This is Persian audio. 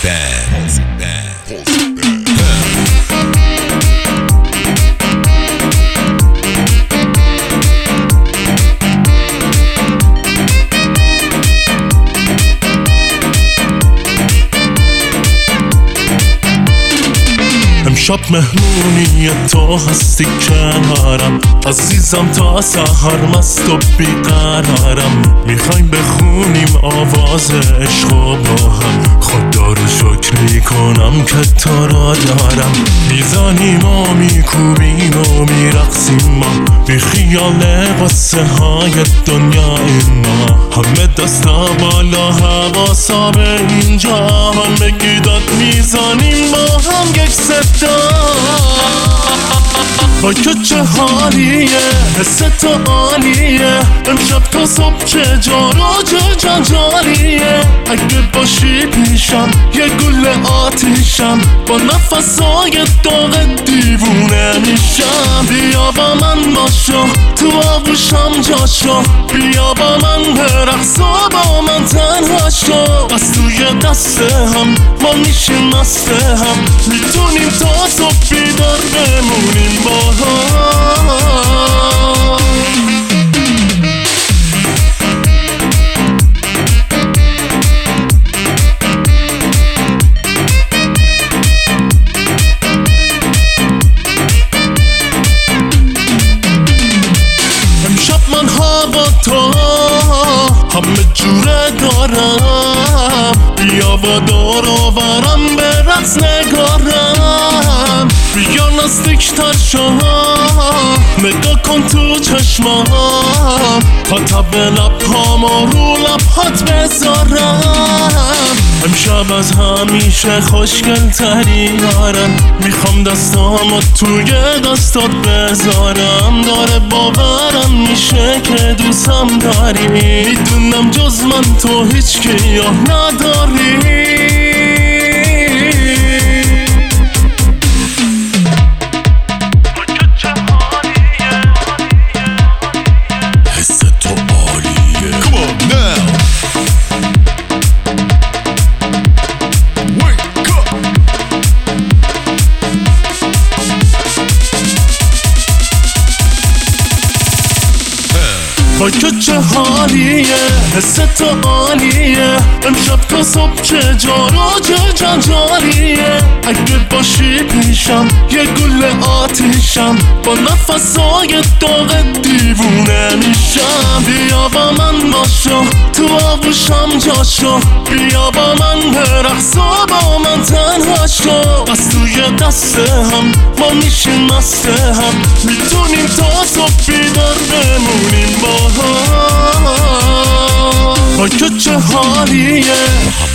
امشب مهمونی تو هستی کنارم، عزیزم تا سحر مست و بیقرارم. میخوایم بخونیم آواز عشق و با هم، خدا رو شکر کنم که تو را دارم. میزنیم و میکوبیم و میرقصیم ما، بی خیال قصه های دنیا اینا. همه دستا بالا حواسا به اینجا، همه گیداد میزنیم با هم یک صدا. وای که چه حالیه، حس تو عالیه، امشب تا صبح چه جار و چه جنجالیه. اگه باشی پیشم یه گل آتیشم، با نفسای داغ دیوونه میشم. بیا با من باشو تو آغوشم جاشو، بیا با من برقص و با من تنها شو. از توی دست هم ما میشیم مست هم، میتونیم تا صبح بیدار بمونیم با هم. امشب من هوا تو همه جوره دارم، بیا و دور آورم به رقص نگارم. بیا نزدیکتر شو نگاه کن تو چشمام، تا به لبهام و رو لبهات بذارم. امشب از همیشه خوشگل تری یارم، میخوام دستامو توی دستات بذارم. داره باورم میشه که دوستم داری، میدونم جز من تو هیچ کیاه نداری. وای که چه حالیه، حس تو عالیه، امشب تا صبح چه جار و چه جنجالیه. اگه باشی پیشم یه گل آتیشم، با نفسای داغ دیوونه میشم. بیا با من باشو تو آغوشم جاشو، بیا با من برقص و با من تنها شو. از توی دست هم ما میشیم مست هم، میتونیم تا صبح بیدار بمونیم با هم. وای که چه حالیه.